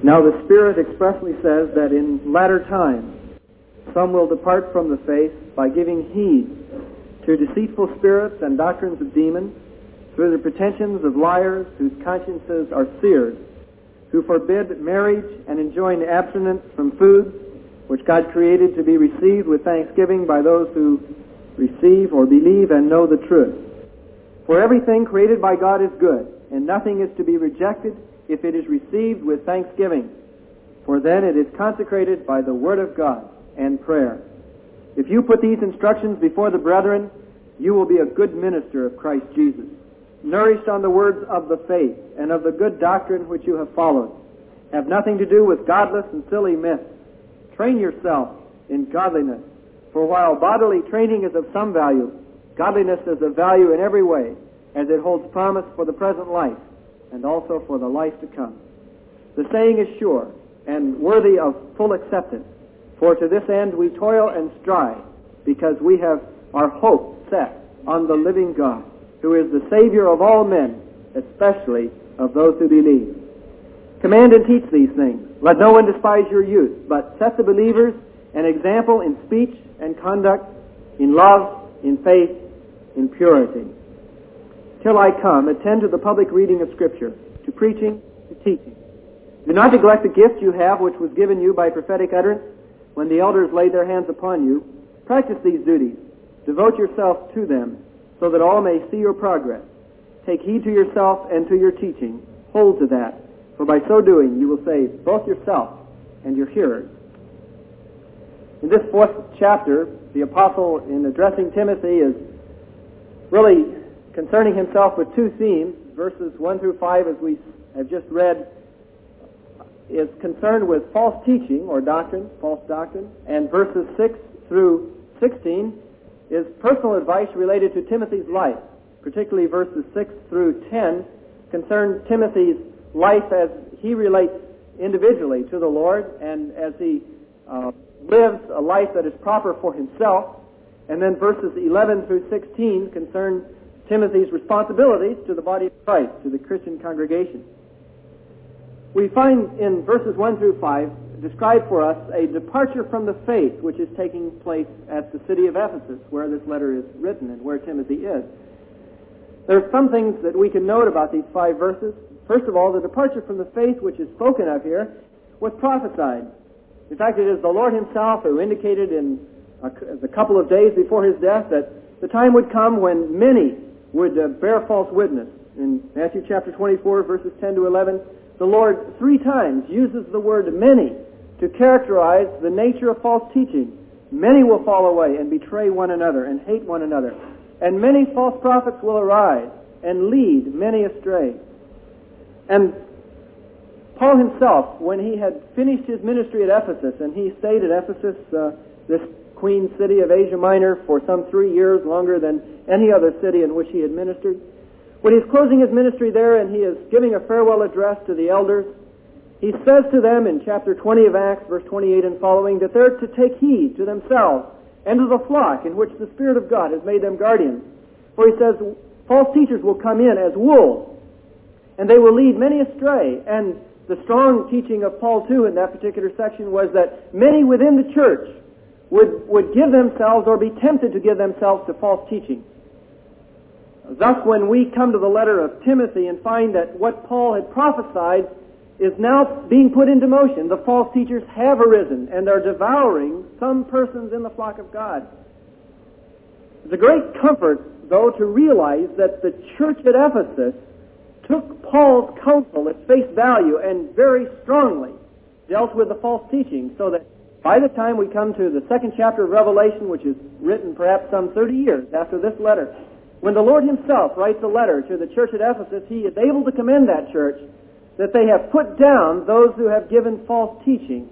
Now the Spirit expressly says that in latter times some will depart from the faith by giving heed to deceitful spirits and doctrines of demons, through the pretensions of liars whose consciences are seared, who forbid marriage and enjoin abstinence from foods which God created to be received with thanksgiving by those who receive or believe and know the truth. For everything created by God is good, and nothing is to be rejected if it is received with thanksgiving, for then it is consecrated by the Word of God and prayer. If you put these instructions before the brethren, you will be a good minister of Christ Jesus, nourished on the words of the faith and of the good doctrine which you have followed. Have nothing to do with godless and silly myths. Train yourself in godliness, for while bodily training is of some value, godliness is of value in every way, as it holds promise for the present life and also for the life to come. The saying is sure and worthy of full acceptance, for to this end we toil and strive, because we have our hope set on the living God, who is the Savior of all men, especially of those who believe. Command and teach these things. Let no one despise your youth, but set the believers an example in speech and conduct, in love, in faith, in purity. Till I come, attend to the public reading of Scripture, to preaching, to teaching. Do not neglect the gift you have, which was given you by prophetic utterance when the elders laid their hands upon you. Practice these duties. Devote yourself to them, so that all may see your progress. Take heed to yourself and to your teaching. Hold to that, for by so doing you will save both yourself and your hearers. In this fourth chapter, the apostle, in addressing Timothy, is really concerning himself with two themes. Verses 1 through 5, as we have just read, is concerned with false teaching or doctrine, false doctrine, and verses 6 through 16 is personal advice related to Timothy's life. Particularly verses 6 through 10 concern Timothy's life as he relates individually to the Lord and as he lives a life that is proper for himself. And then verses 11 through 16 concern Timothy's responsibilities to the body of Christ, to the Christian congregation. We find in verses 1 through 5 described for us a departure from the faith which is taking place at the city of Ephesus, where this letter is written and where Timothy is. There are some things that we can note about these 5 verses. First of all, the departure from the faith which is spoken of here was prophesied. In fact, it is the Lord himself who indicated in a couple of days before his death that the time would come when many would bear false witness. In Matthew chapter 24, verses 10 to 11, the Lord 3 times uses the word many to characterize the nature of false teaching. Many will fall away and betray one another and hate one another. And many false prophets will arise and lead many astray. And Paul himself, when he had finished his ministry at Ephesus, and he stayed at Ephesus, this queen city of Asia Minor, for some 3 years, longer than any other city in which he had ministered, when he's closing his ministry there and he is giving a farewell address to the elders, he says to them in chapter 20 of Acts, verse 28 and following, that they're to take heed to themselves and to the flock in which the Spirit of God has made them guardians. For he says, false teachers will come in as wolves, and they will lead many astray. And the strong teaching of Paul, too, in that particular section was that many within the church would give themselves or be tempted to give themselves to false teaching. Thus, when we come to the letter of Timothy and find that what Paul had prophesied is now being put into motion, the false teachers have arisen and are devouring some persons in the flock of God. It's a great comfort, though, to realize that the church at Ephesus took Paul's counsel at face value and very strongly dealt with the false teaching, so that by the time we come to the 2nd chapter of Revelation, which is written perhaps some 30 years after this letter, when the Lord himself writes a letter to the church at Ephesus, he is able to commend that church that they have put down those who have given false teaching.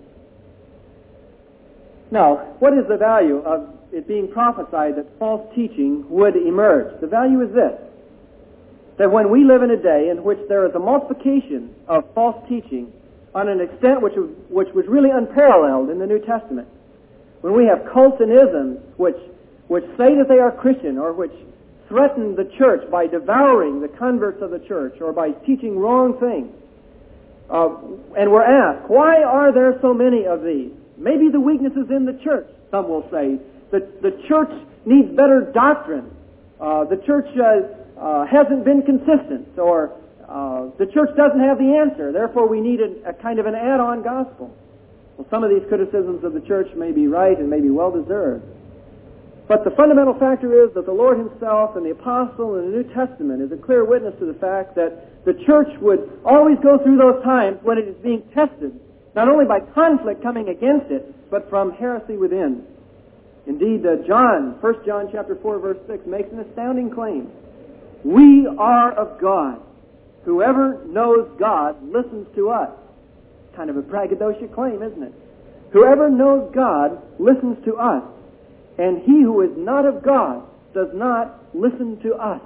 Now, what is the value of it being prophesied that false teaching would emerge? The value is this: that when we live in a day in which there is a multiplication of false teaching on an extent which was really unparalleled in the New Testament, when we have cults and isms which say that they are Christian or which threaten the church by devouring the converts of the church or by teaching wrong things, And we're asked, why are there so many of these? Maybe the weaknesses in the church, some will say. The church needs better doctrine. The church hasn't been consistent, or the church doesn't have the answer. Therefore, we need a kind of an add-on gospel. Well, some of these criticisms of the church may be right and may be well-deserved. But the fundamental factor is that the Lord Himself and the Apostle in the New Testament is a clear witness to the fact that the church would always go through those times when it is being tested, not only by conflict coming against it, but from heresy within. Indeed, 1 John chapter 4, verse 6 makes an astounding claim. We are of God. Whoever knows God listens to us. Kind of a braggadocious claim, isn't it? Whoever knows God listens to us, and he who is not of God does not listen to us.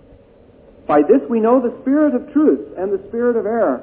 By this we know the spirit of truth and the spirit of error.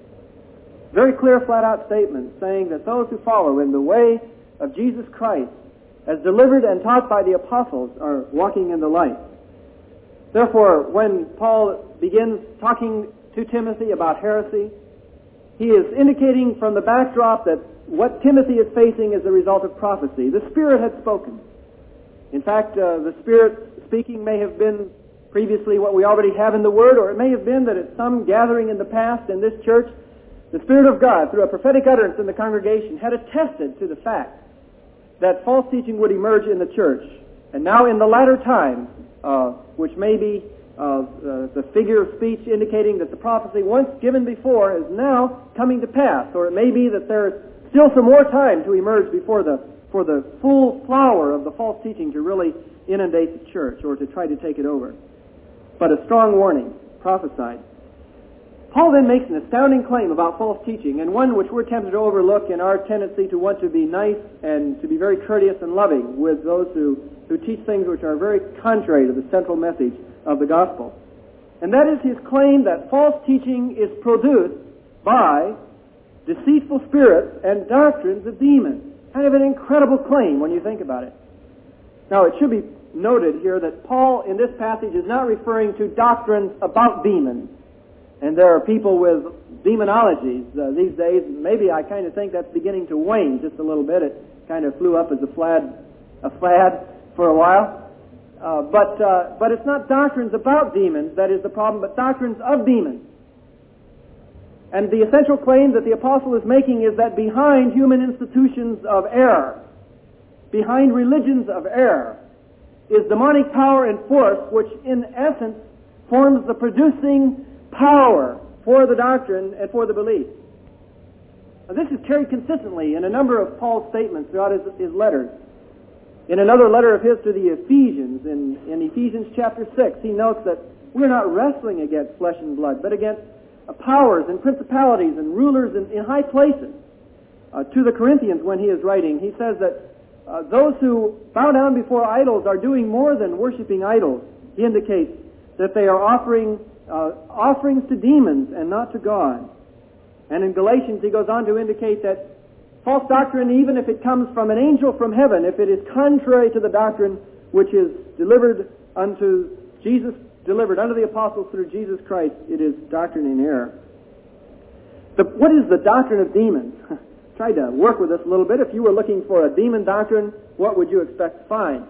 Very clear, flat-out statement saying that those who follow in the way of Jesus Christ, as delivered and taught by the apostles, are walking in the light. Therefore, when Paul begins talking to Timothy about heresy, he is indicating from the backdrop that what Timothy is facing is a result of prophecy. The Spirit had spoken. In fact, the Spirit speaking may have been previously what we already have in the Word, or it may have been that at some gathering in the past in this church, the Spirit of God, through a prophetic utterance in the congregation, had attested to the fact that false teaching would emerge in the church. And now in the latter time, which may be the figure of speech indicating that the prophecy once given before is now coming to pass, or it may be that there's still some more time to emerge for the full flower of the false teaching to really inundate the church or to try to take it over. But a strong warning, prophesied. Paul then makes an astounding claim about false teaching, and one which we're tempted to overlook in our tendency to want to be nice and to be very courteous and loving with those who teach things which are very contrary to the central message of the gospel. And that is his claim that false teaching is produced by deceitful spirits and doctrines of demons. Kind of an incredible claim when you think about it. Now, it should be noted here that Paul in this passage is not referring to doctrines about demons. And there are people with demonologies these days. Maybe I kind of think that's beginning to wane just a little bit. It kind of flew up as a fad for a while. But it's not doctrines about demons that is the problem, but doctrines of demons. And the essential claim that the apostle is making is that behind human institutions of error, behind religions of error, is demonic power and force, which in essence forms the producing power for the doctrine and for the belief. Now, this is carried consistently in a number of Paul's statements throughout his letters. In another letter of his to the Ephesians, in Ephesians chapter 6, he notes that we're not wrestling against flesh and blood, but against powers and principalities and rulers in high places. To the Corinthians, when he is writing, he says that those who bow down before idols are doing more than worshiping idols. He indicates that they are offering offerings to demons and not to God. And in Galatians, he goes on to indicate that false doctrine, even if it comes from an angel from heaven, if it is contrary to the doctrine which is delivered unto the apostles through Jesus Christ, it is doctrine in error. What is the doctrine of demons? Try to work with this a little bit. If you were looking for a demon doctrine, what would you expect to find?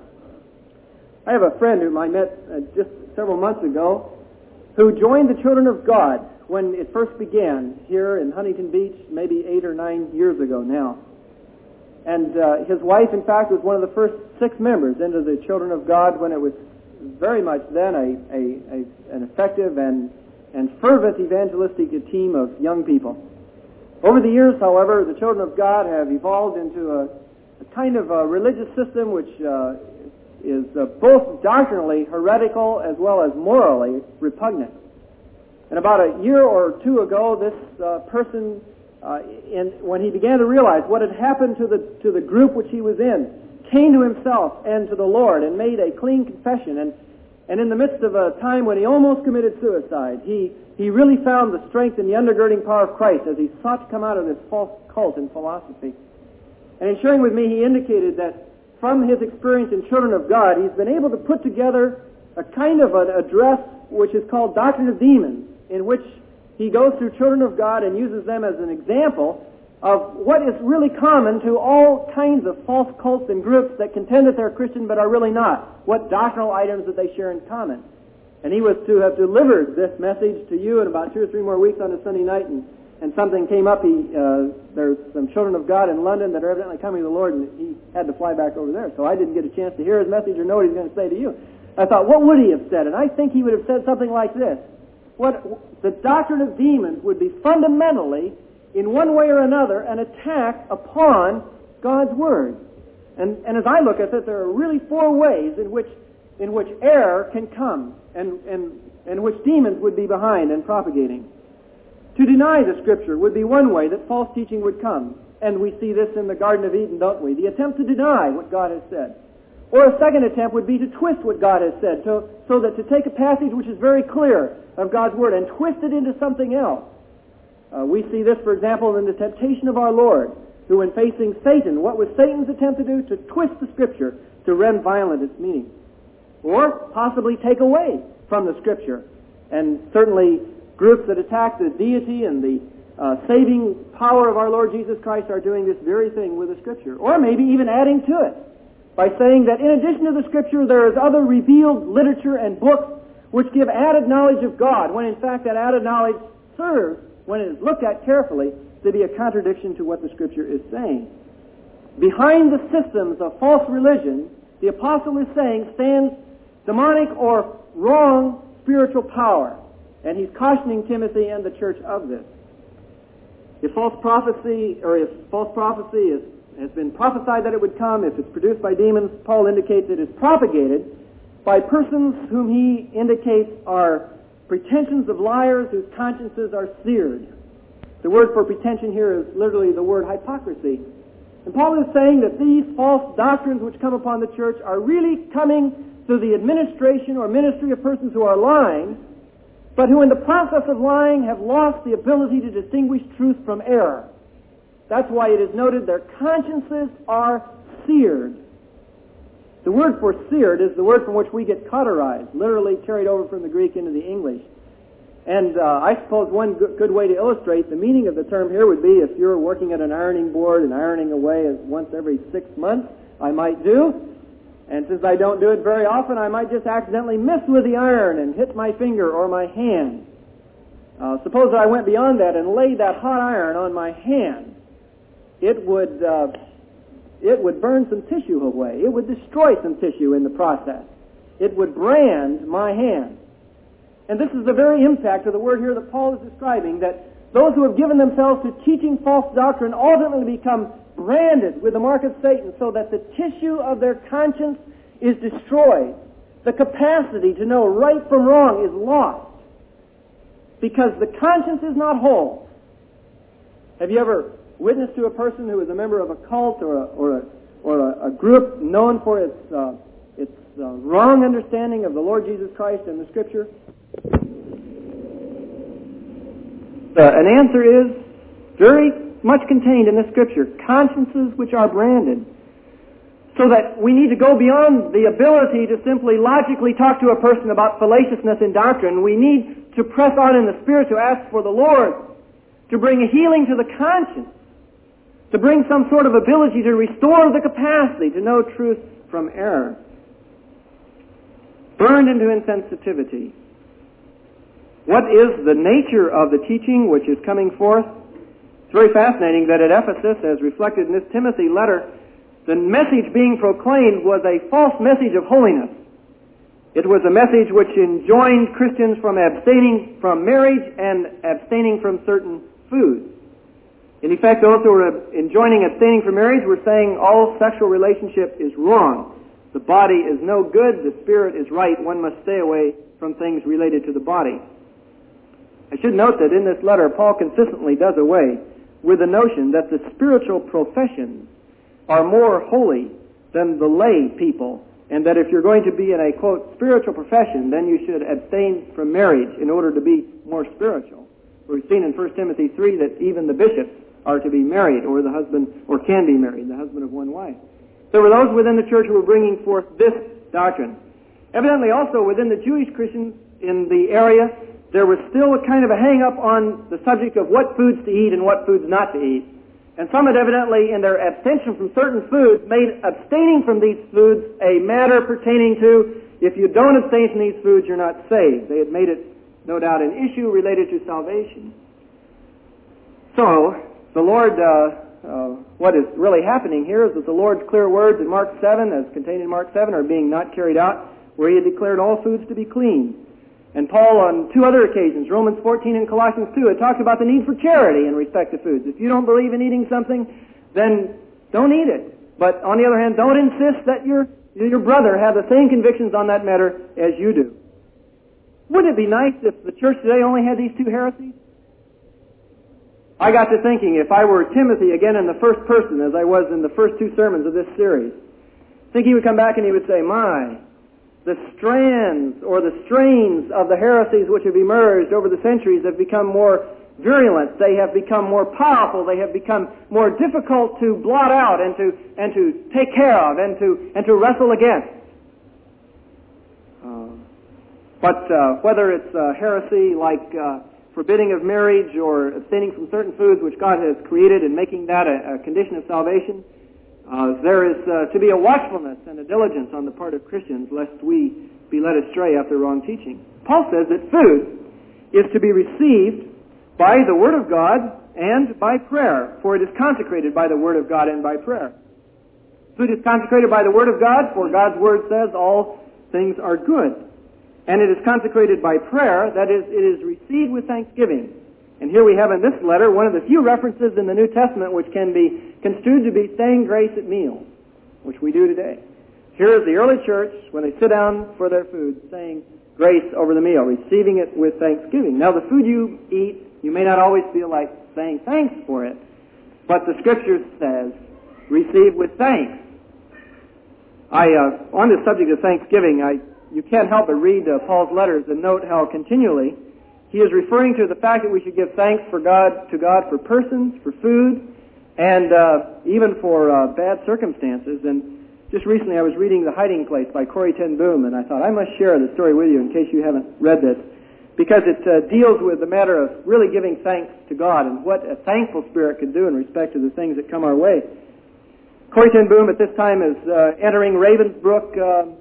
I have a friend whom I met just several months ago who joined the Children of God when it first began here in Huntington Beach, maybe 8 or 9 years ago now. And his wife, in fact, was one of the first 6 members into the Children of God when it was very much then an effective and fervent evangelistic team of young people. Over the years, however, the Children of God have evolved into a kind of a religious system which is both doctrinally heretical as well as morally repugnant. And about a year or 2 ago, this person, when he began to realize what had happened to the group which he was in, came to himself and to the Lord and made a clean confession. And in the midst of a time when he almost committed suicide, he really found the strength and the undergirding power of Christ as he sought to come out of this false cult and philosophy. And in sharing with me, he indicated that from his experience in Children of God, he's been able to put together a kind of an address which is called Doctrine of Demons, in which he goes through children of God and uses them as an example of what is really common to all kinds of false cults and groups that contend that they're Christian but are really not. What doctrinal items that they share in common. And he was to have delivered this message to you in about 2 or 3 more weeks on a Sunday night, and something came up. There's some children of God in London that are evidently coming to the Lord, and he had to fly back over there. So I didn't get a chance to hear his message or know what he's going to say to you. I thought, what would he have said? And I think he would have said something like this. The doctrine of demons would be fundamentally, in one way or another, an attack upon God's Word. And as I look at it, there are really 4 ways in which error can come, and which demons would be behind and propagating. To deny the Scripture would be one way that false teaching would come. And we see this in the Garden of Eden, don't we? The attempt to deny what God has said. Or a second attempt would be to twist what God has said, so that to take a passage which is very clear of God's Word and twist it into something else. We see this, for example, in the temptation of our Lord, who in facing Satan, what was Satan's attempt to do? To twist the Scripture, to rend violent its meaning. Or possibly take away from the Scripture. And certainly groups that attack the deity and the saving power of our Lord Jesus Christ are doing this very thing with the Scripture. Or maybe even adding to it by saying that in addition to the Scripture there is other revealed literature and books which give added knowledge of God, when in fact that added knowledge serves, when it is looked at carefully, to be a contradiction to what the Scripture is saying. Behind the systems of false religion, the apostle is saying, stands demonic or wrong spiritual power. And he's cautioning Timothy and the church of this. If false prophecy has been prophesied that it would come, if it's produced by demons, Paul indicates it is propagated by persons whom he indicates are pretensions of liars whose consciences are seared. The word for pretension here is literally the word hypocrisy. And Paul is saying that these false doctrines which come upon the church are really coming through the administration or ministry of persons who are lying, but who in the process of lying have lost the ability to distinguish truth from error. That's why it is noted their consciences are seared. The word for seared is the word from which we get cauterized, literally carried over from the Greek into the English. And I suppose one good way to illustrate the meaning of the term here would be if you're working at an ironing board and ironing away once every 6 months, I might do. And since I don't do it very often, I might just accidentally miss with the iron and hit my finger or my hand. Suppose that I went beyond that and laid that hot iron on my hand. It would burn some tissue away. It would destroy some tissue in the process. It would brand my hand. And this is the very impact of the word here that Paul is describing, that those who have given themselves to teaching false doctrine ultimately become branded with the mark of Satan, so that the tissue of their conscience is destroyed. The capacity to know right from wrong is lost because the conscience is not whole. Have you ever witnessed to a person who is a member of a cult or a group known for its wrong understanding of the Lord Jesus Christ and the Scripture? An answer is very much contained in the Scripture. Consciences which are branded. So that we need to go beyond the ability to simply logically talk to a person about fallaciousness in doctrine. We need to press on in the Spirit to ask for the Lord to bring a healing to the conscience, to bring some sort of ability to restore the capacity to know truth from error. Burned into insensitivity. What is the nature of the teaching which is coming forth? It's very fascinating that at Ephesus, as reflected in this Timothy letter, the message being proclaimed was a false message of holiness. It was a message which enjoined Christians from abstaining from marriage and abstaining from certain foods. In effect, those who were enjoining abstaining from marriage were saying all sexual relationship is wrong. The body is no good, the spirit is right, one must stay away from things related to the body. I should note that in this letter, Paul consistently does away with the notion that the spiritual professions are more holy than the lay people, and that if you're going to be in a, quote, spiritual profession, then you should abstain from marriage in order to be more spiritual. We've seen in 1 Timothy 3 that even the bishops are to be married, or the husband, or can be married, the husband of one wife. There were those within the church who were bringing forth this doctrine. Evidently also within the Jewish Christians in the area, there was still a kind of a hang-up on the subject of what foods to eat and what foods not to eat. And some had evidently, in their abstention from certain foods, made abstaining from these foods a matter pertaining to, if you don't abstain from these foods, you're not saved. They had made it, no doubt, an issue related to salvation. So, the Lord, what is really happening here is that the Lord's clear words in Mark 7, as contained in Mark 7, are being not carried out, where He had declared all foods to be clean. And Paul, on two other occasions, Romans 14 and Colossians 2, had talked about the need for charity in respect to foods. If you don't believe in eating something, then don't eat it. But on the other hand, don't insist that your brother have the same convictions on that matter as you do. Wouldn't it be nice if the church today only had these two heresies? I got to thinking, if I were Timothy again in the first person, as I was in the first two sermons of this series, I think he would come back and he would say, my, the strands or the strains of the heresies which have emerged over the centuries have become more virulent. They have become more powerful. They have become more difficult to blot out and to take care of and to wrestle against. But whether it's heresy like forbidding of marriage or abstaining from certain foods which God has created and making that a condition of salvation, there is to be a watchfulness and a diligence on the part of Christians lest we be led astray after wrong teaching. Paul says that food is to be received by the Word of God and by prayer, for it is consecrated by the Word of God and by prayer. Food is consecrated by the Word of God, for God's Word says all things are good. And it is consecrated by prayer, that is, it is received with thanksgiving. And here we have in this letter one of the few references in the New Testament which can be construed to be saying grace at meals, which we do today. Here is the early church, when they sit down for their food, saying grace over the meal, receiving it with thanksgiving. Now, the food you eat, you may not always feel like saying thanks for it, but the Scripture says, receive with thanks. On the subject of thanksgiving, you can't help but read Paul's letters and note how continually he is referring to the fact that we should give thanks to God for persons, for food, and even for bad circumstances. And just recently I was reading The Hiding Place by Corrie ten Boom, and I thought I must share the story with you in case you haven't read this, because it deals with the matter of really giving thanks to God and what a thankful spirit can do in respect to the things that come our way. Corrie ten Boom at this time is entering Ravensbrück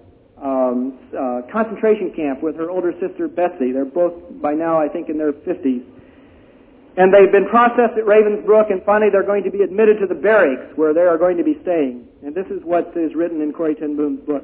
concentration camp with her older sister Betsy. They're both by now, I think, in their 50s. And they've been processed at Ravensbrück, and finally they're going to be admitted to the barracks where they are going to be staying. And this is what is written in Corrie ten Boom's book.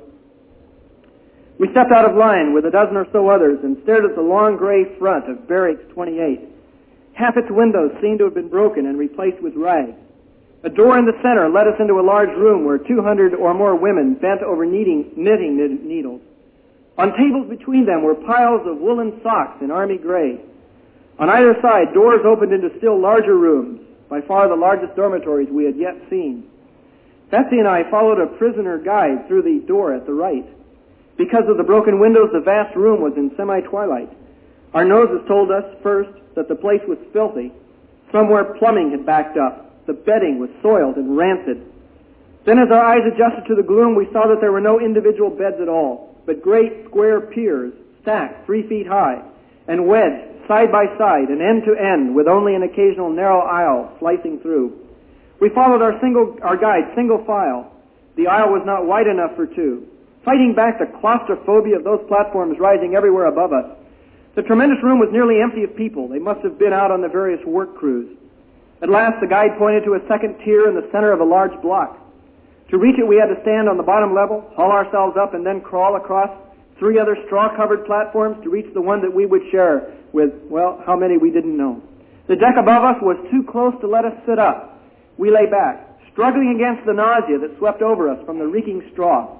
We stepped out of line with a dozen or so others and stared at the long gray front of Barracks 28. Half its windows seemed to have been broken and replaced with rags. A door in the center led us into a large room where 200 or more women bent over knitting needles. On tables between them were piles of woolen socks in army gray. On either side, doors opened into still larger rooms, by far the largest dormitories we had yet seen. Betsy and I followed a prisoner guide through the door at the right. Because of the broken windows, the vast room was in semi-twilight. Our noses told us first that the place was filthy. Somewhere plumbing had backed up. The bedding was soiled and rancid. Then as our eyes adjusted to the gloom, we saw that there were no individual beds at all, but great square piers stacked 3 feet high and wedged side by side and end to end with only an occasional narrow aisle slicing through. We followed our guide single file. The aisle was not wide enough for two, fighting back the claustrophobia of those platforms rising everywhere above us. The tremendous room was nearly empty of people. They must have been out on the various work crews. At last, the guide pointed to a second tier in the center of a large block. To reach it, we had to stand on the bottom level, haul ourselves up, and then crawl across 3 other straw-covered platforms to reach the one that we would share with, well, how many we didn't know. The deck above us was too close to let us sit up. We lay back, struggling against the nausea that swept over us from the reeking straw.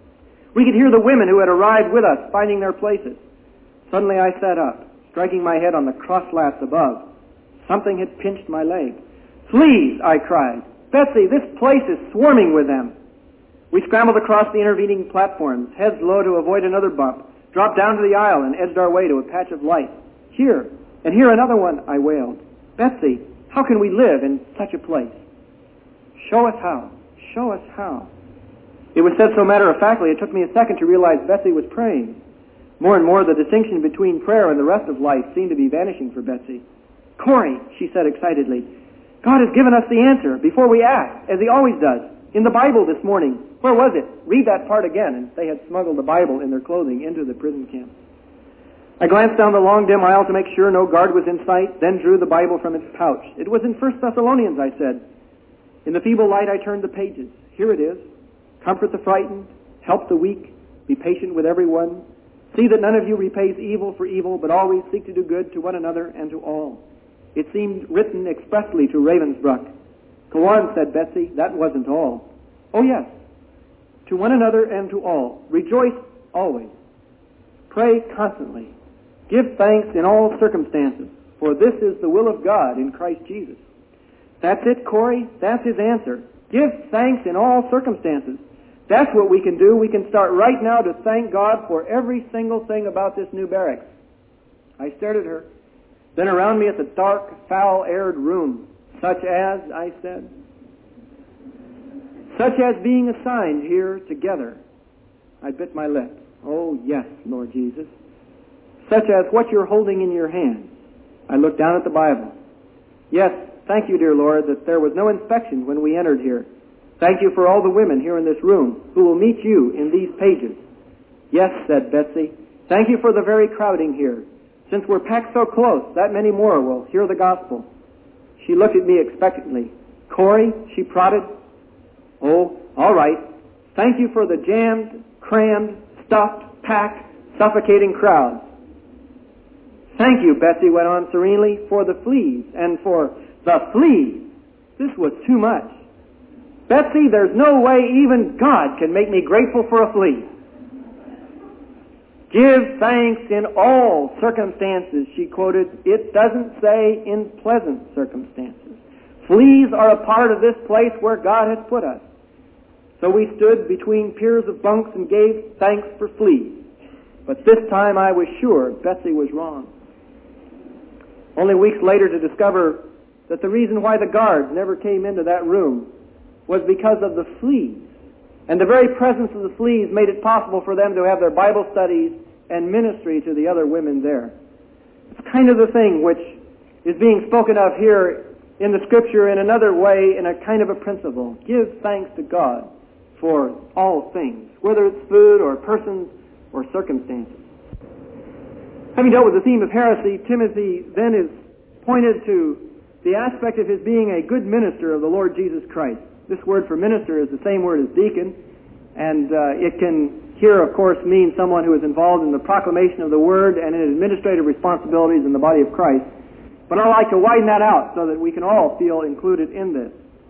We could hear the women who had arrived with us finding their places. Suddenly I sat up, striking my head on the cross slats above. Something had pinched my leg. "Fleas!" I cried. "Betsy, this place is swarming with them." We scrambled across the intervening platforms, heads low to avoid another bump, dropped down to the aisle and edged our way to a patch of light. "Here, and here another one," I wailed. "Betsy, how can we live in such a place?" "Show us how. Show us how." It was said so matter-of-factly, it took me a second to realize Betsy was praying. More and more, the distinction between prayer and the rest of life seemed to be vanishing for Betsy. "Corey," she said excitedly, "God has given us the answer before we ask, as He always does. In the Bible this morning. Where was it? Read that part again." And they had smuggled the Bible in their clothing into the prison camp. I glanced down the long, dim aisle to make sure no guard was in sight, then drew the Bible from its pouch. It was in 1 Thessalonians, I said. In the feeble light, I turned the pages. Here it is. "Comfort the frightened, help the weak, be patient with everyone. See that none of you repays evil for evil, but always seek to do good to one another and to all." It seemed written expressly to Ravensbrück. "Go on," said Betsy. "That wasn't all." "Oh, yes. To one another and to all. Rejoice always. Pray constantly. Give thanks in all circumstances, for this is the will of God in Christ Jesus." That's it, Corey. That's his answer. Give thanks in all circumstances. That's what we can do. We can start right now to thank God for every single thing about this new barracks. I stared at her. Then around me at the dark, foul-aired room. "Such as," I said. "Such as being assigned here together." I bit my lip. "Oh, yes, Lord Jesus." "Such as what you're holding in your hand." I looked down at the Bible. "Yes, thank you, dear Lord, that there was no inspection when we entered here. Thank you for all the women here in this room who will meet you in these pages." "Yes," said Betsy. "Thank you for the very crowding here. Since we're packed so close, that many more will hear the gospel." She looked at me expectantly. "Corey," she prodded. "Oh, all right. Thank you for the jammed, crammed, stuffed, packed, suffocating crowds." "Thank you," Betsy went on serenely, "for the fleas and for the fleas." This was too much. "Betsy, there's no way even God can make me grateful for a flea." "Give thanks in all circumstances," she quoted. It doesn't say in pleasant circumstances. Fleas are a part of this place where God has put us. So we stood between piers of bunks and gave thanks for fleas. But this time I was sure Betsy was wrong. Only weeks later to discover that the reason why the guards never came into that room was because of the fleas. And the very presence of the fleas made it possible for them to have their Bible studies and ministry to the other women there. It's kind of the thing which is being spoken of here in the Scripture in another way, in a kind of a principle. Give thanks to God for all things, whether it's food or persons or circumstances. Having dealt with the theme of heresy, Timothy then is pointed to the aspect of his being a good minister of the Lord Jesus Christ. This word for minister is the same word as deacon, and it can here, of course, mean someone who is involved in the proclamation of the Word and in administrative responsibilities in the body of Christ. But I'd like to widen that out so that we can all feel included in this.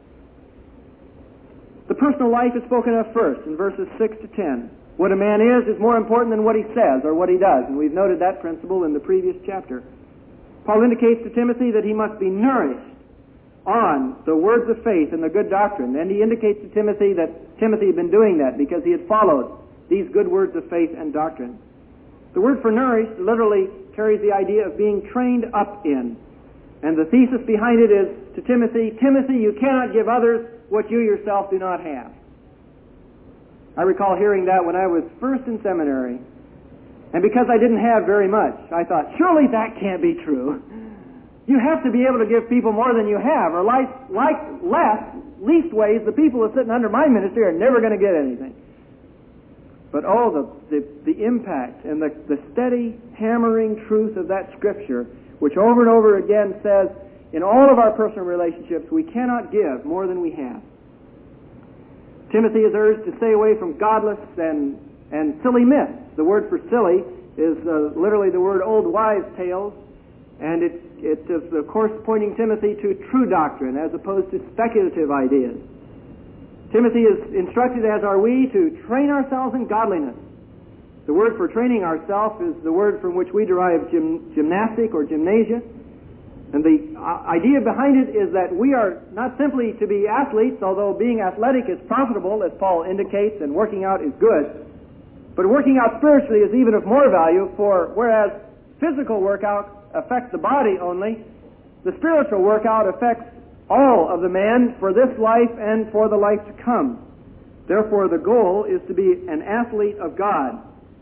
The personal life is spoken of first in verses 6 to 10. What a man is more important than what he says or what he does, and we've noted that principle in the previous chapter. Paul indicates to Timothy that he must be nourished on the words of faith and the good doctrine, and he indicates to Timothy that Timothy had been doing that because he had followed these good words of faith and doctrine. The word for nourished literally carries the idea of being trained up in. And the thesis behind it is to Timothy, "Timothy, you cannot give others what you yourself do not have." I recall hearing that when I was first in seminary. And because I didn't have very much, I thought, surely that can't be true. You have to be able to give people more than you have, or leastways, the people who are sitting under my ministry are never going to get anything. But the impact and the steady hammering truth of that Scripture, which over and over again says, in all of our personal relationships, we cannot give more than we have. Timothy is urged to stay away from godless and silly myths. The word for silly is literally the word old wives' tales, and it is, of course, pointing Timothy to true doctrine as opposed to speculative ideas. Timothy is instructed, as are we, to train ourselves in godliness. The word for training ourselves is the word from which we derive gymnastic or gymnasia. And the idea behind it is that we are not simply to be athletes, although being athletic is profitable, as Paul indicates, and working out is good. But working out spiritually is even of more value, for whereas physical workout affects the body only, the spiritual workout affects all of the man for this life and for the life to come. Therefore, the goal is to be an athlete of God.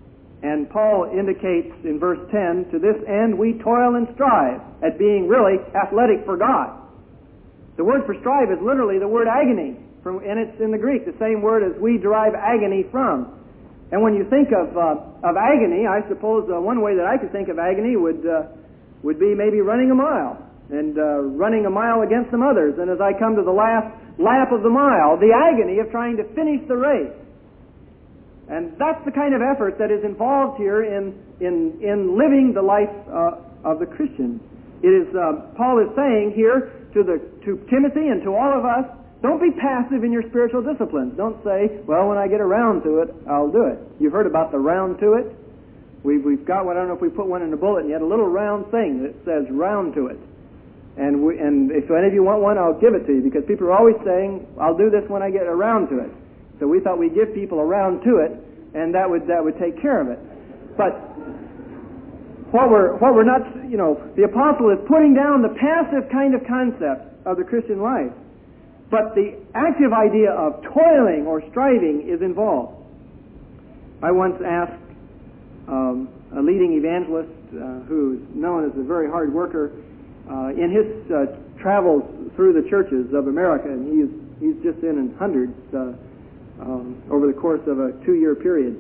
And Paul indicates in verse 10, to this end we toil and strive at being really athletic for God. The word for strive is literally the word agony, and it's in the Greek, the same word as we derive agony from. And when you think of agony, I suppose one way that I could think of agony would be maybe running a mile, and running a mile against some others. And as I come to the last lap of the mile, the agony of trying to finish the race. And that's the kind of effort that is involved here in living the life of the Christian. It is Paul is saying here to Timothy and to all of us, don't be passive in your spiritual disciplines. Don't say, well, when I get around to it, I'll do it. You've heard about the round to it. We've got one. I don't know if we put one in a bulletin yet. A little round thing that says round to it. And if any of you want one, I'll give it to you, because people are always saying, I'll do this when I get around to it. So we thought we'd give people around to it, and that would take care of it. But what we're not, the apostle is putting down the passive kind of concept of the Christian life. But the active idea of toiling or striving is involved. I once asked a leading evangelist who's known as a very hard worker in his travels through the churches of America, and he's just in hundreds over the course of a 2-year period.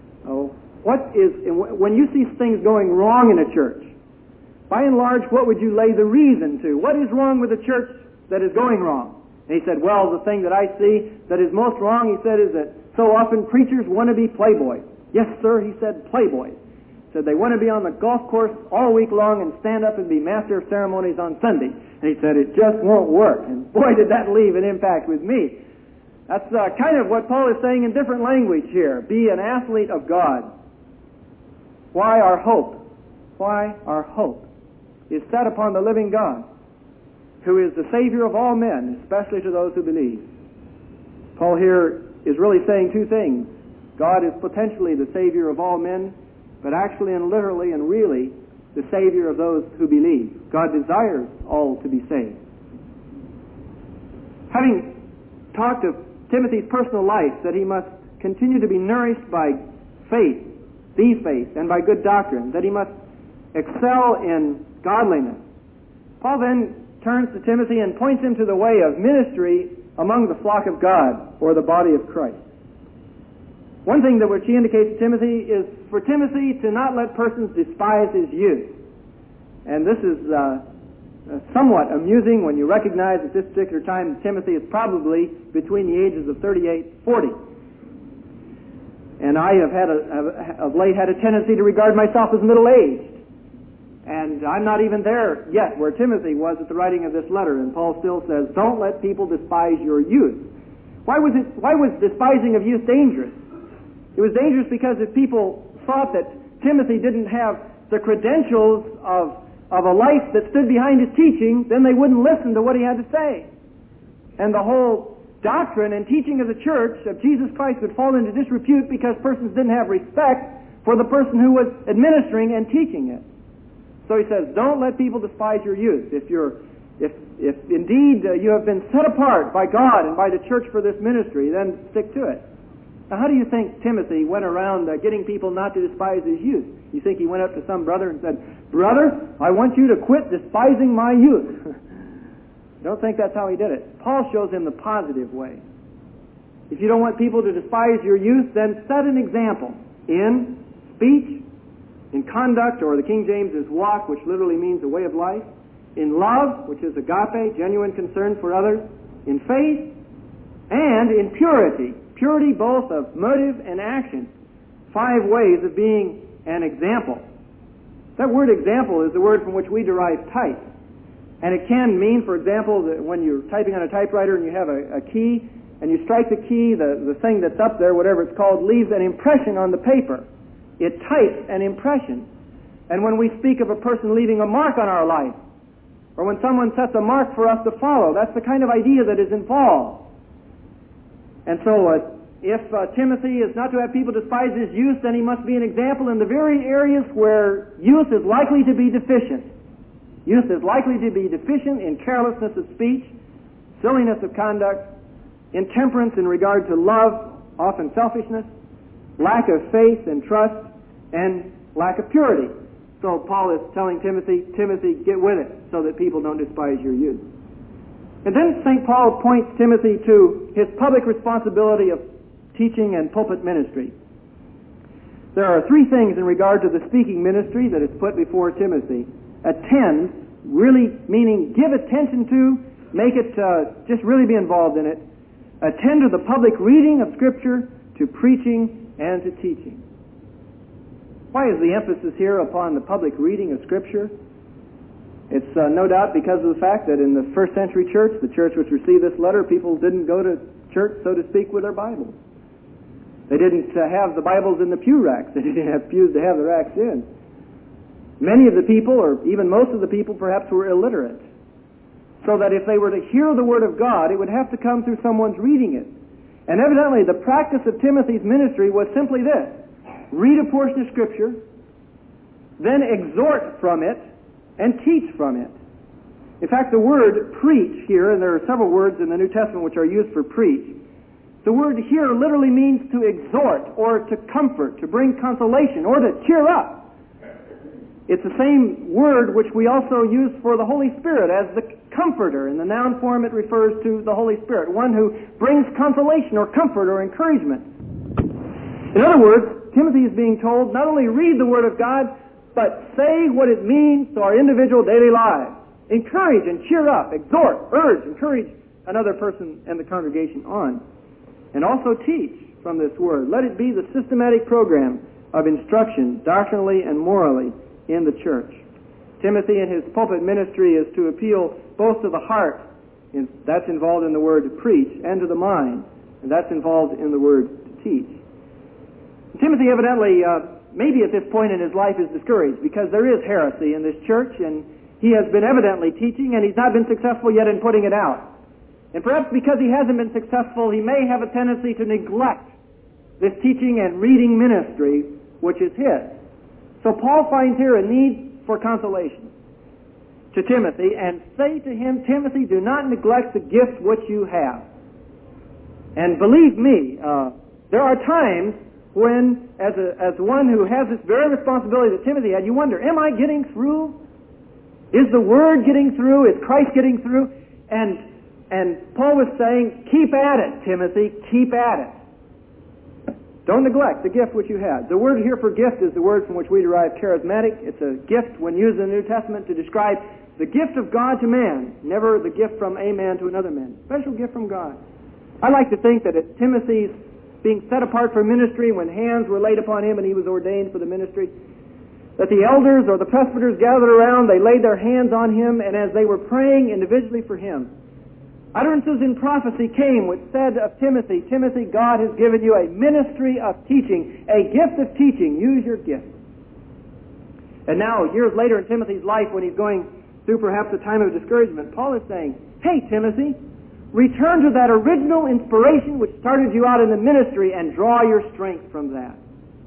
When you see things going wrong in a church, by and large, what would you lay the reason to? What is wrong with the church that is going wrong? And he said, well, the thing that I see that is most wrong, he said, is that so often preachers want to be playboys. Yes, sir, he said, playboys. He said they want to be on the golf course all week long and stand up and be master of ceremonies on Sunday. And he said, it just won't work. And boy, did that leave an impact with me. That's kind of what Paul is saying in different language here. Be an athlete of God. Why our hope? Why our hope is set upon the living God, who is the Savior of all men, especially to those who believe. Paul here is really saying two things. God is potentially the Savior of all men, but actually and literally and really the Savior of those who believe. God desires all to be saved. Having talked of Timothy's personal life, that he must continue to be nourished by faith, the faith, and by good doctrine, that he must excel in godliness, Paul then turns to Timothy and points him to the way of ministry among the flock of God, or the body of Christ. One thing that which he indicates to Timothy is for Timothy to not let persons despise his youth. And this is somewhat amusing when you recognize at this particular time Timothy is probably between the ages of 38 and 40. And I have of late had a tendency to regard myself as middle-aged. And I'm not even there yet where Timothy was at the writing of this letter. And Paul still says, don't let people despise your youth. Why was despising of youth dangerous? It was dangerous because if people thought that Timothy didn't have the credentials of a life that stood behind his teaching, then they wouldn't listen to what he had to say. And the whole doctrine and teaching of the church of Jesus Christ would fall into disrepute because persons didn't have respect for the person who was administering and teaching it. So he says, don't let people despise your youth. If indeed you have been set apart by God and by the church for this ministry, then stick to it. Now, how do you think Timothy went around getting people not to despise his youth? You think he went up to some brother and said, brother, I want you to quit despising my youth. Don't think that's how he did it. Paul shows him the positive way. If you don't want people to despise your youth, then set an example in speech, in conduct, or the King James is walk, which literally means a way of life, in love, which is agape, genuine concern for others, in faith, and in purity. Purity both of motive and action. 5 ways of being an example. That word example is the word from which we derive type. And it can mean, for example, that when you're typing on a typewriter and you have a key, and you strike the key, the thing that's up there, whatever it's called, leaves an impression on the paper. It types an impression. And when we speak of a person leaving a mark on our life, or when someone sets a mark for us to follow, that's the kind of idea that is involved. And so if Timothy is not to have people despise his youth, then he must be an example in the very areas where youth is likely to be deficient. Youth is likely to be deficient in carelessness of speech, silliness of conduct, intemperance in regard to love, often selfishness, lack of faith and trust, and lack of purity. So Paul is telling Timothy, get with it so that people don't despise your youth. And then St. Paul points Timothy to his public responsibility of teaching and pulpit ministry. There are three things in regard to the speaking ministry that is put before Timothy. Attend, really meaning give attention to, make it, just really be involved in it. Attend to the public reading of Scripture, to preaching, and to teaching. Why is the emphasis here upon the public reading of Scripture? It's no doubt because of the fact that in the first century church, the church which received this letter, people didn't go to church, so to speak, with their Bibles. They didn't have the Bibles in the pew racks. They didn't have pews to have the racks in. Many of the people, or even most of the people, perhaps were illiterate. So that if they were to hear the Word of God, it would have to come through someone's reading it. And evidently, the practice of Timothy's ministry was simply this. Read a portion of Scripture, then exhort from it, and teach from it. In fact, the word preach here, and there are several words in the New Testament which are used for preach, the word here literally means to exhort, or to comfort, to bring consolation, or to cheer up. It's the same word which we also use for the Holy Spirit as the comforter. In the noun form, it refers to the Holy Spirit, one who brings consolation or comfort or encouragement. In other words, Timothy is being told not only read the Word of God, but say what it means to our individual daily lives. Encourage and cheer up, exhort, urge, encourage another person and the congregation on. And also teach from this Word. Let it be the systematic program of instruction, doctrinally and morally, in the church. Timothy in his pulpit ministry is to appeal both to the heart, and that's involved in the word to preach, and to the mind, and that's involved in the word to teach. Timothy evidently, maybe at this point in his life, is discouraged because there is heresy in this church, and he has been evidently teaching, and he's not been successful yet in putting it out. And perhaps because he hasn't been successful, he may have a tendency to neglect this teaching and reading ministry, which is his. So Paul finds here a need for consolation to Timothy, and say to him, Timothy, do not neglect the gift which you have. And believe me, there are times when, as one who has this very responsibility that Timothy had, you wonder, am I getting through? Is the Word getting through? Is Christ getting through? And Paul was saying, keep at it, Timothy, keep at it. Don't neglect the gift which you have. The word here for gift is the word from which we derive charismatic. It's a gift when used in the New Testament to describe the gift of God to man, never the gift from a man to another man. Special gift from God. I like to think that at Timothy's being set apart for ministry, when hands were laid upon him and he was ordained for the ministry, that the elders or the presbyters gathered around, they laid their hands on him, and as they were praying individually for him, utterances in prophecy came which said of Timothy, Timothy, God has given you a ministry of teaching, a gift of teaching. Use your gift. And now, years later in Timothy's life, when he's going through perhaps a time of discouragement, Paul is saying, hey, Timothy, return to that original inspiration which started you out in the ministry and draw your strength from that.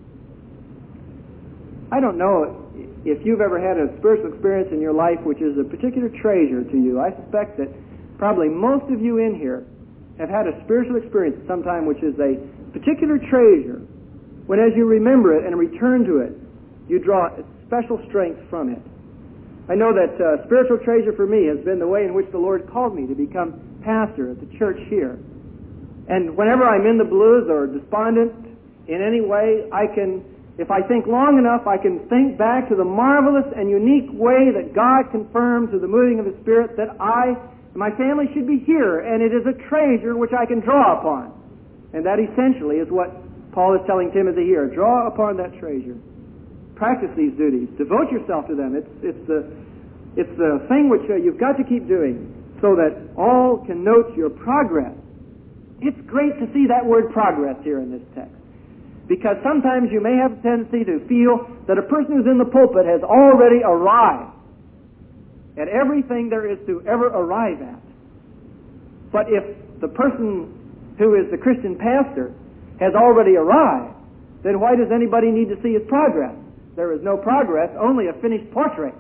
I don't know if you've ever had a spiritual experience in your life which is a particular treasure to you. I suspect that probably most of you in here have had a spiritual experience at some time which is a particular treasure, when as you remember it and return to it, you draw special strength from it. I know that spiritual treasure for me has been the way in which the Lord called me to become pastor at the church here. And whenever I'm in the blues or despondent in any way, if I think long enough, I can think back to the marvelous and unique way that God confirmed through the moving of His Spirit that my family should be here, and it is a treasure which I can draw upon. And that essentially is what Paul is telling Timothy here. Draw upon that treasure. Practice these duties. Devote yourself to them. It's the thing which you've got to keep doing so that all can note your progress. It's great to see that word progress here in this text, because sometimes you may have a tendency to feel that a person who's in the pulpit has already arrived at everything there is to ever arrive at. But if the person who is the Christian pastor has already arrived, then why does anybody need to see his progress? There is no progress, only a finished portrait.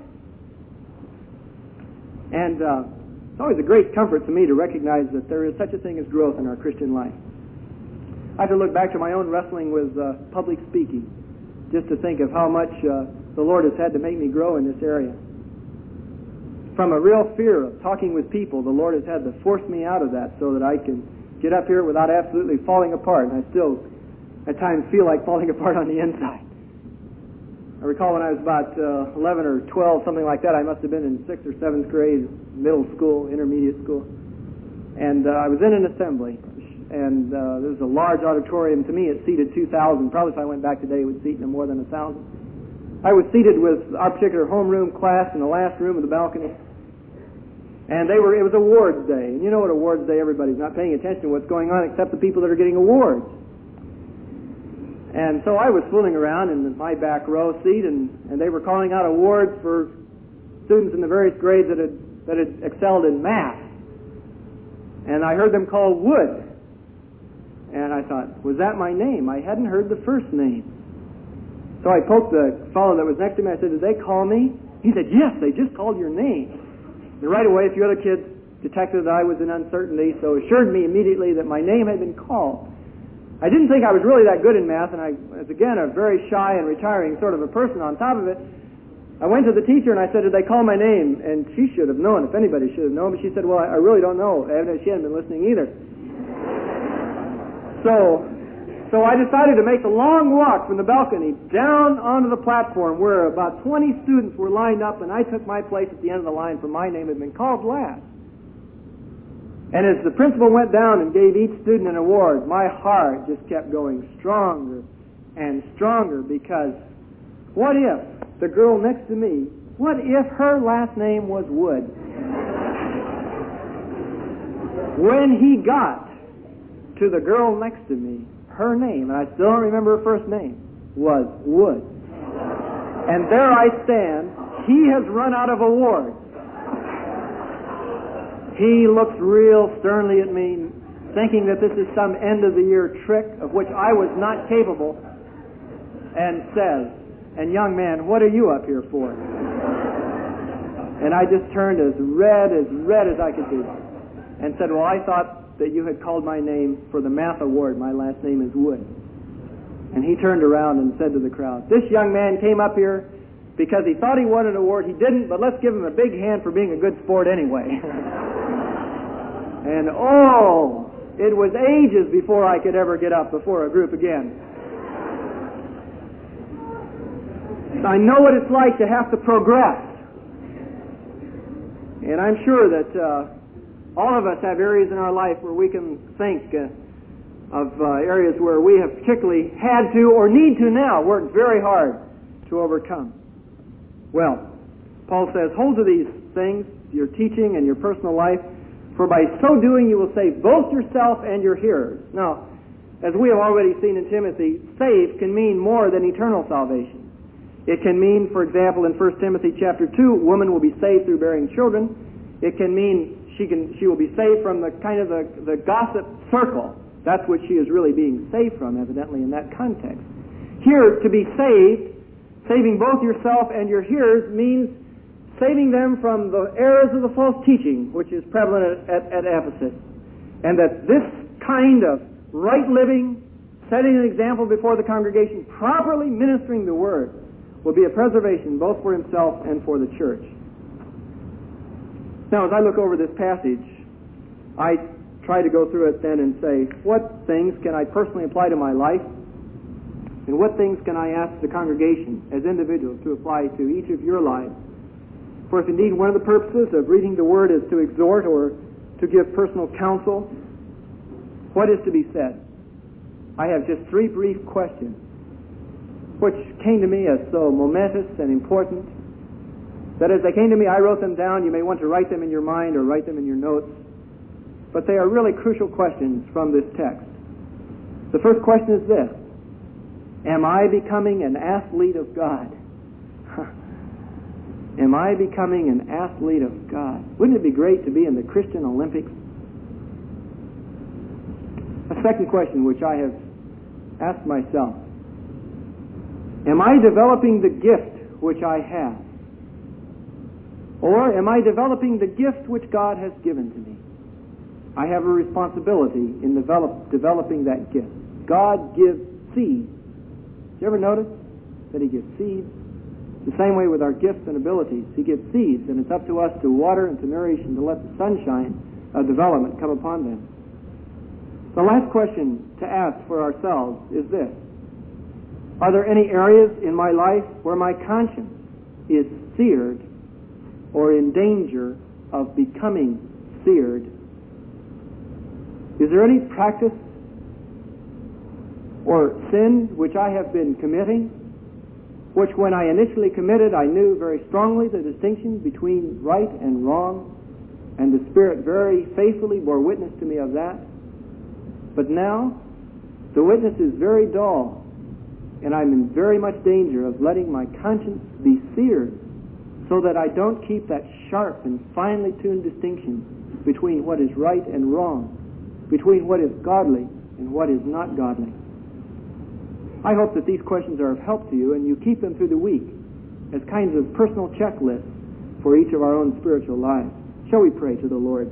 And it's always a great comfort to me to recognize that there is such a thing as growth in our Christian life. I have to look back to my own wrestling with public speaking. just to think of how much the Lord has had to make me grow in this area. From a real fear of talking with people, the Lord has had to force me out of that so that I can get up here without absolutely falling apart. And I still, at times, feel like falling apart on the inside. I recall when I was about 11 or 12, something like that, I must have been in 6th or 7th grade, middle school, intermediate school. And I was in an assembly, and there was a large auditorium. To me, it seated 2,000. Probably if I went back today, it would seat no more than 1,000. I was seated with our particular homeroom class in the last room of the balcony. And it was awards day. And you know what awards day, everybody's not paying attention to what's going on except the people that are getting awards. And so I was fooling around in my back row seat, and they were calling out awards for students in the various grades that had excelled in math. And I heard them call Wood. And I thought, was that my name? I hadn't heard the first name. So I poked the fellow that was next to me. I said, did they call me? He said, yes, they just called your name. And right away, a few other kids detected that I was in uncertainty, so assured me immediately that my name had been called. I didn't think I was really that good in math, and I was, again, a very shy and retiring sort of a person. On top of it, I went to the teacher and I said, did they call my name? And she should have known, if anybody should have known, but she said, well, I really don't know. Evidently, she hadn't been listening either. So I decided to make the long walk from the balcony down onto the platform where about 20 students were lined up, and I took my place at the end of the line, for my name had been called last. And as the principal went down and gave each student an award, my heart just kept going stronger and stronger, because what if the girl next to me, what if her last name was Wood? When he got to the girl next to me, her name, and I still don't remember her first name, was Wood. And there I stand. He has run out of awards. He looks real sternly at me, thinking that this is some end-of-the-year trick of which I was not capable, and says, and young man, what are you up here for? And I just turned as red as I could be, and said, well, I thought that you had called my name for the math award. My last name is Wood. And he turned around and said to the crowd, this young man came up here because he thought he won an award. He didn't, but let's give him a big hand for being a good sport anyway. And it was ages before I could ever get up before a group again. I know what it's like to have to progress. And I'm sure that all of us have areas in our life where we can think of areas where we have particularly had to or need to now work very hard to overcome. Well, Paul says, hold to these things, your teaching and your personal life, for by so doing you will save both yourself and your hearers. Now, as we have already seen in Timothy, save can mean more than eternal salvation. It can mean, for example, in 1 Timothy chapter 2, woman will be saved through bearing children. It can mean she will be saved from the kind of the gossip circle. That's what she is really being saved from, evidently, in that context. Here, to be saved, saving both yourself and your hearers, means saving them from the errors of the false teaching, which is prevalent at Ephesus. And that this kind of right living, setting an example before the congregation, properly ministering the Word, will be a preservation both for himself and for the church. Now, as I look over this passage, I try to go through it then and say, what things can I personally apply to my life? And what things can I ask the congregation as individuals to apply to each of your lives? For if indeed one of the purposes of reading the Word is to exhort or to give personal counsel, what is to be said? I have just 3 brief questions, which came to me as so momentous and important, that as they came to me, I wrote them down. You may want to write them in your mind or write them in your notes. But they are really crucial questions from this text. The first question is this: am I becoming an athlete of God? Am I becoming an athlete of God? Wouldn't it be great to be in the Christian Olympics? A second question which I have asked myself: am I developing the gift which I have? Or am I developing the gift which God has given to me? I have a responsibility in developing that gift. God gives seed. Did you ever notice? that He gives seeds. The same way with our gifts and abilities. He gives seeds, and it's up to us to water and to nourish and to let the sunshine of development come upon them. The last question to ask for ourselves is this: are there any areas in my life where my conscience is seared or in danger of becoming seared? Is there any practice or sin which I have been committing, which when I initially committed I knew very strongly the distinction between right and wrong, and the Spirit very faithfully bore witness to me of that? But now the witness is very dull, and I'm in very much danger of letting my conscience be seared, so that I don't keep that sharp and finely tuned distinction between what is right and wrong, between what is godly and what is not godly. I hope that these questions are of help to you, and you keep them through the week as kinds of personal checklists for each of our own spiritual lives. Shall we pray to the Lord?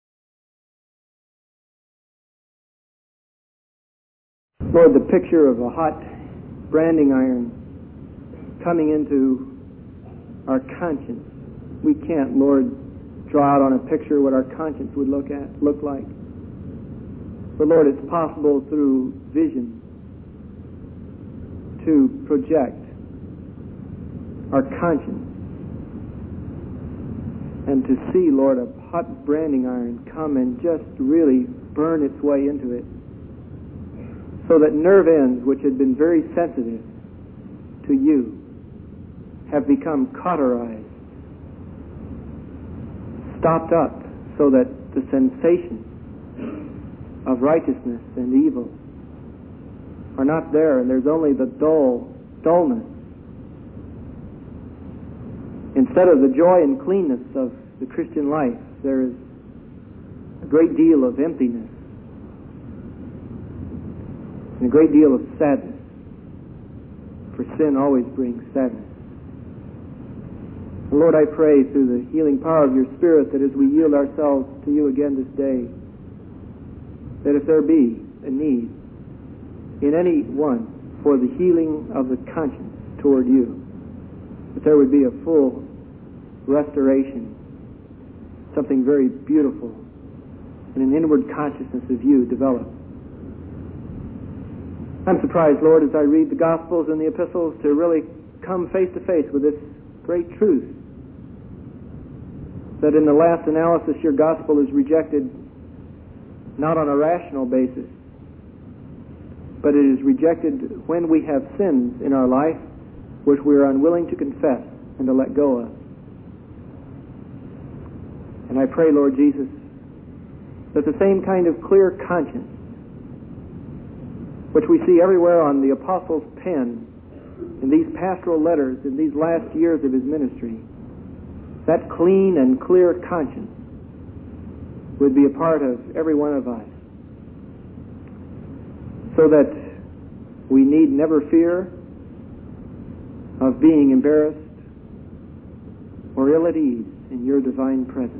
Lord, the picture of a hot branding iron coming into our conscience. We can't, Lord, draw out on a picture what our conscience would look like. But Lord, it's possible through vision to project our conscience and to see, Lord, a hot branding iron come and just really burn its way into it, so that nerve ends which had been very sensitive to you have become cauterized, stopped up, so that the sensation of righteousness and evil are not there, and there's only the dullness. Instead of the joy and cleanness of the Christian life, there is a great deal of emptiness and a great deal of sadness, for sin always brings sadness. And Lord, I pray through the healing power of your Spirit that as we yield ourselves to you again this day, that if there be a need in any one for the healing of the conscience toward you, that there would be a full restoration, something very beautiful, and an inward consciousness of you developed. I'm surprised, Lord, as I read the Gospels and the Epistles, to really come face to face with this great truth, that in the last analysis your Gospel is rejected not on a rational basis, but it is rejected when we have sins in our life which we are unwilling to confess and to let go of. And I pray, Lord Jesus, that the same kind of clear conscience which we see everywhere on the Apostle's pen in these pastoral letters in these last years of his ministry, that clean and clear conscience would be a part of every one of us, so that we need never fear of being embarrassed or ill at ease in your divine presence.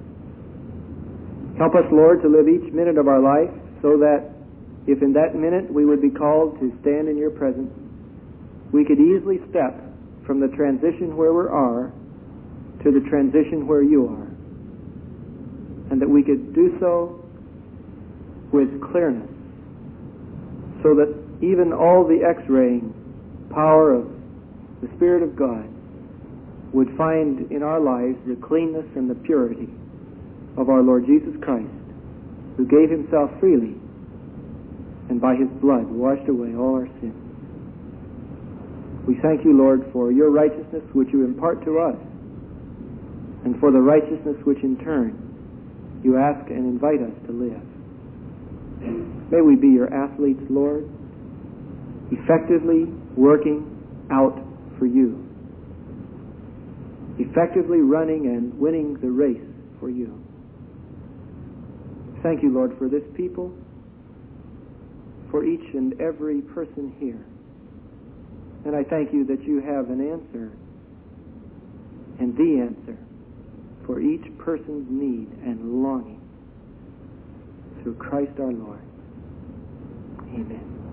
Help us, Lord, to live each minute of our life so that if in that minute we would be called to stand in your presence, we could easily step from the transition where we are to the transition where you are, and that we could do so with clearness, so that even all the x-raying power of the Spirit of God would find in our lives the cleanness and the purity of our Lord Jesus Christ, who gave himself freely and by his blood washed away all our sins. We thank you, Lord, for your righteousness which you impart to us, and for the righteousness which in turn you ask and invite us to live. May we be your athletes, Lord, effectively working out for you, effectively running and winning the race for you. Thank you, Lord, for this people, for each and every person here. And I thank you that you have an answer, and the answer, for each person's need and longing through Christ our Lord. Amen.